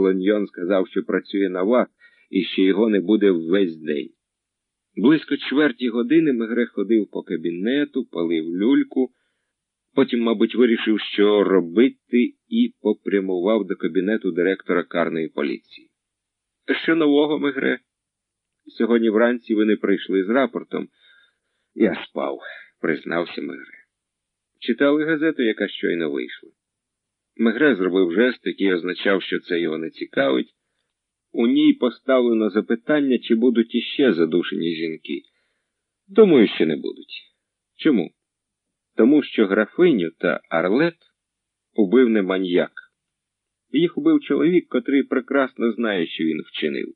Лоньйон сказав, що працює на вас і що його не буде весь день. Близько чверті години Мегре ходив по кабінету, палив люльку, потім, мабуть, вирішив, що робити, і попрямував до кабінету директора карної поліції. «Що нового, Мегре? Сьогодні вранці ви не прийшли з рапортом». «Я спав», – признався Мегре. «Читали газету, яка щойно вийшла?» Мегре зробив жест, який означав, що це його не цікавить. У ній поставлено запитання, чи будуть іще задушені жінки. Думаю, що не будуть. Чому? Тому що графиню та Арлет убив не маньяк. Їх убив чоловік, котрий прекрасно знає, що він вчинив.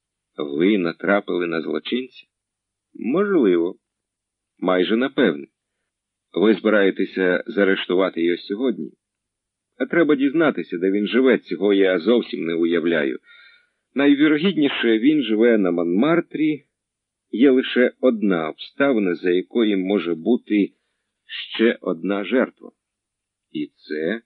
Ви натрапили на злочинця? Можливо. Майже напевне. Ви збираєтеся заарештувати його сьогодні? А треба дізнатися, де він живе, цього я зовсім не уявляю. Найвірогідніше, він живе на Монмартрі. Є лише одна обставина, за якої може бути ще одна жертва. І це,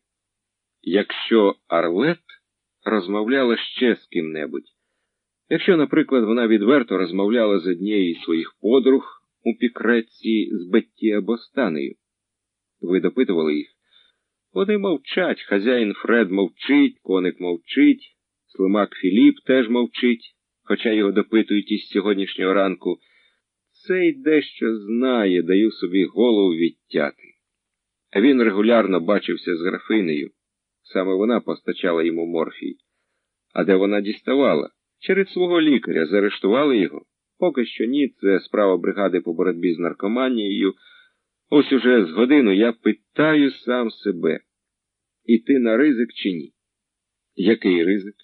якщо Арлет розмовляла ще з ким-небудь. Якщо, наприклад, вона відверто розмовляла з однією із своїх подруг у Пікретці з Бетті або Станею. Ви допитували їх? Вони мовчать, хазяїн Фред мовчить, коник мовчить, слимак Філіп теж мовчить, хоча його допитують із сьогоднішнього ранку. Цей дещо знає, даю собі голову відтяти. Він регулярно бачився з графинею. Саме вона постачала йому морфій. А де вона діставала? Через свого лікаря. Заарештували його? Поки що ні, це справа бригади по боротьбі з наркоманією. Ось уже з годину я питаю сам себе, іти на ризик чи ні? Який ризик?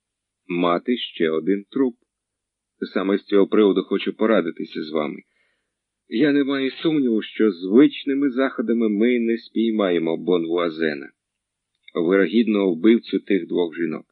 Мати ще один труп. Саме з цього приводу хочу порадитися з вами. Я не маю сумніву, що звичними заходами ми не спіймаємо Бонвуазена, вирогідного вбивцю тих двох жінок.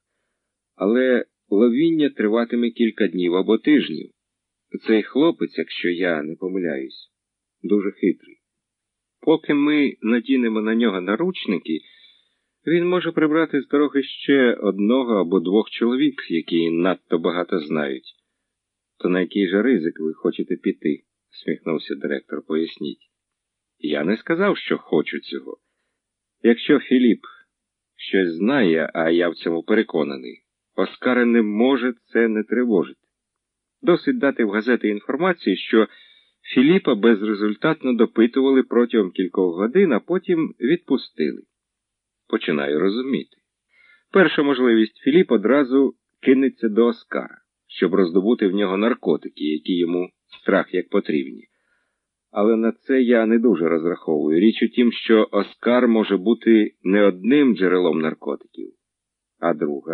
Але ловіння триватиме кілька днів або тижнів. Цей хлопець, якщо я не помиляюсь, дуже хитрий. Поки ми надінемо на нього наручники, він може прибрати з дороги ще одного або двох чоловік, які надто багато знають. То на який же ризик ви хочете піти? Сміхнувся директор. Поясніть. Я не сказав, що хочу цього. Якщо Філіп щось знає, а я в цьому переконаний, Оскара не може це не тривожити. Досить дати в газети інформацію, що Філіпа безрезультатно допитували протягом кількох годин, а потім відпустили. Починаю розуміти. Перша можливість, Філіп одразу кинеться до Оскара, щоб роздобути в нього наркотики, які йому страх як потрібні. Але на це я не дуже розраховую. Річ у тім, що Оскар може бути не одним джерелом наркотиків, а друга.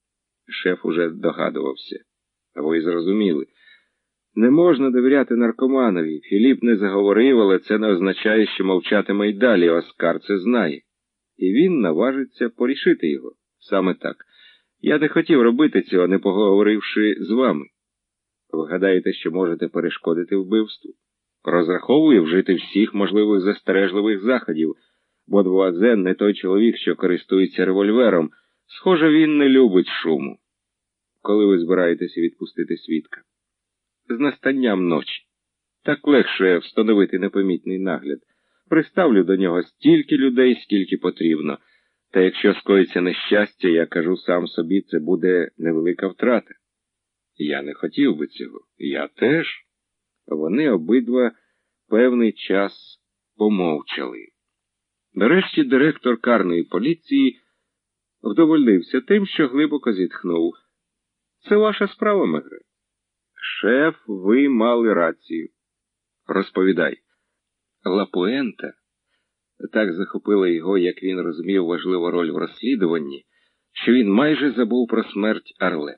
Шеф уже догадувався. Ви зрозуміли. Не можна довіряти наркоманові. Філіп не заговорив, але це не означає, що мовчатиме й далі. Оскар це знає. І він наважиться порішити його. Саме так. Я не хотів робити цього, не поговоривши з вами. Ви гадаєте, що можете перешкодити вбивству? Розраховую вжити всіх можливих застережливих заходів. Бонвуазен не той чоловік, що користується револьвером. Схоже, він не любить шуму. Коли ви збираєтеся відпустити свідка? З настанням ночі. Так легше встановити непомітний нагляд. Приставлю до нього стільки людей, скільки потрібно. Та якщо скоїться нещастя, я кажу сам собі, це буде невелика втрата. Я не хотів би цього. Я теж. Вони обидва певний час помовчали. Нарешті директор карної поліції вдовольнився тим, що глибоко зітхнув. Це ваша справа, Мегре. Шеф, ви мали рацію. Розповідай. Лапуента так захопила його, як він розумів важливу роль в розслідуванні, що він майже забув про смерть Арлет.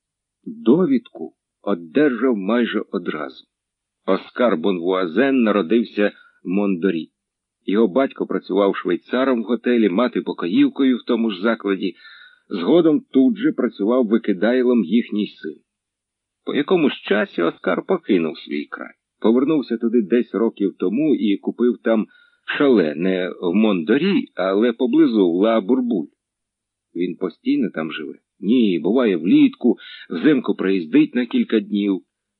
Довідку одержав майже одразу. Оскар Бонвуазен народився в Мондорі. Його батько працював швейцаром в готелі, мати покоївкою в тому ж закладі. Згодом тут же працював викидайлом їхній син. По якомусь часі Оскар покинув свій край. Повернувся туди десь років тому і купив там шале, не в Мондорі, але поблизу в Ла-Бурбуль. Він постійно там живе. Ні, буває влітку, взимку приїздить на кілька днів.